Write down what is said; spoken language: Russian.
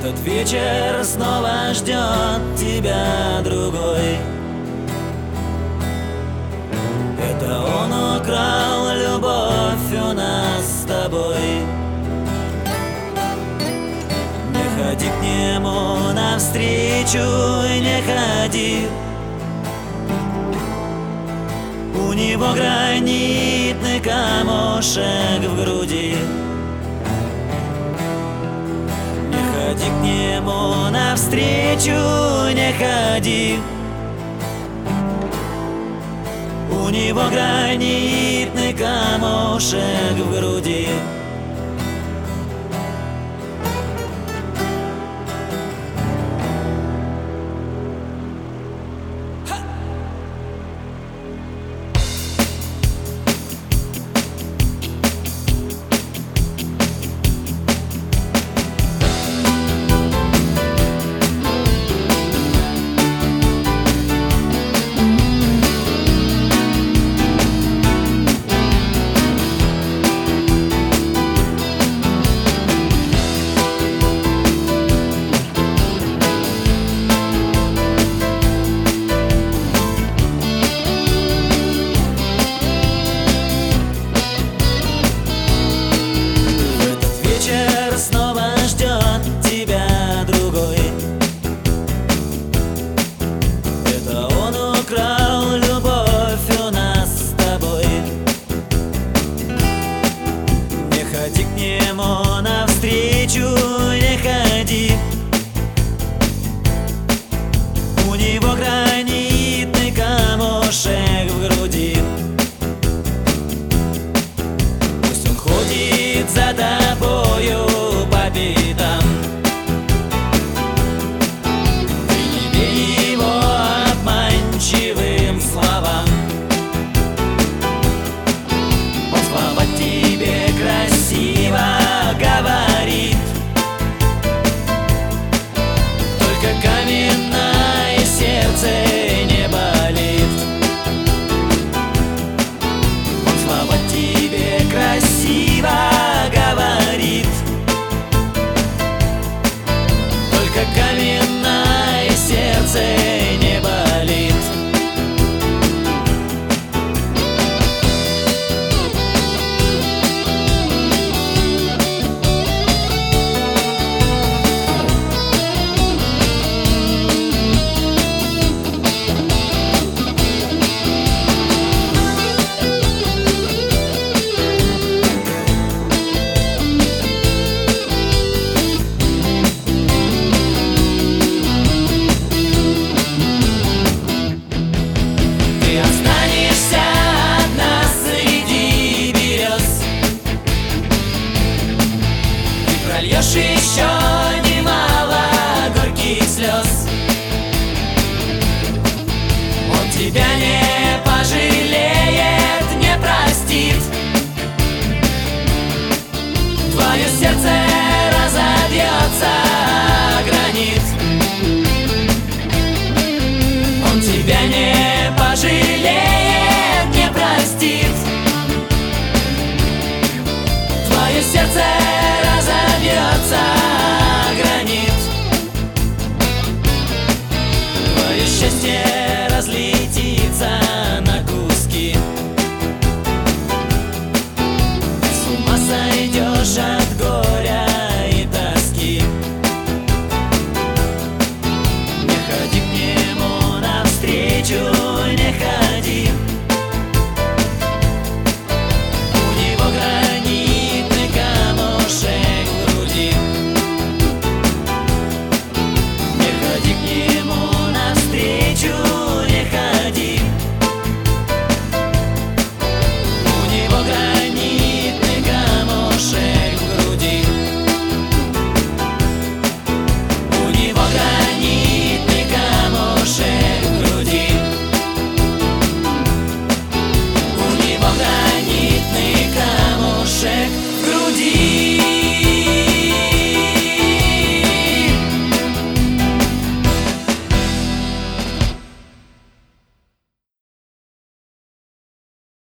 Этот вечер снова ждет тебя другой. Это он украл любовь у нас с тобой. Не ходи к нему навстречу, не ходи. У него гранитный камушек в груди. Не ходи к нему навстречу, не ходи. У него гранитный камушек в груди. Снова ждет тебя другой. Это он украл любовь у нас с тобой. Не ходи к нему навстречу, не ходи. У него гранитный камушек в груди. Пусть он ходит за тобою по пятам. Ты не верь его обманчивым словам. Он слова тебе красиво говорит, только каменное сердце не болит. Он слова тебе красиво говорит, каменное сердце не болит. Прольешь еще